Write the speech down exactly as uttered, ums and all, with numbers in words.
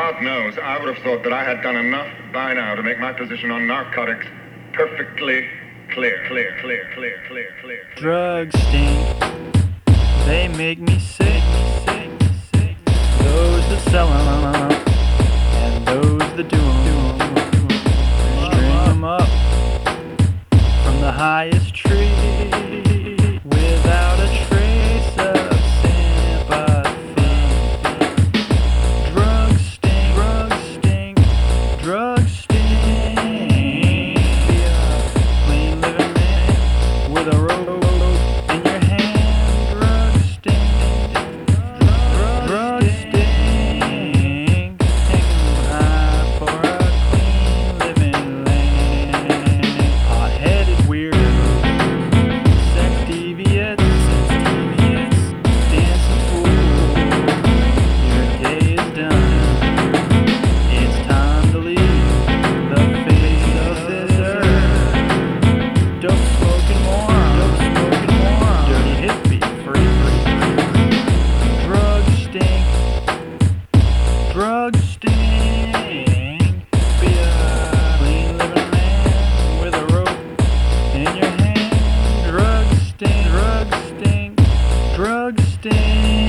God knows, I would have thought that I had done enough by now to make my position on narcotics perfectly clear, clear, clear, clear, clear, clear. Drugs stink, they make me sick, sick, sick. Those that sell 'em and those that do 'em, string 'em up from the highest tree without a trace of sympathy. Drugs stink, drugs stink, drugs stink. Be a clean living man with a rope in your hand. Drugs stink, drugs stink. Taking high for a clean living land. Hot-headed weirdos, sex deviates, dancing fools. Your day is done. It's time to leave the face of this earth. Dope smoking moron, dope smoking moron, dirty hippie, free, free, free. Drugs stink, drugs stink. Be a clean living man with a rope in your hand. Drugs stink, drugs stink, drugs stink.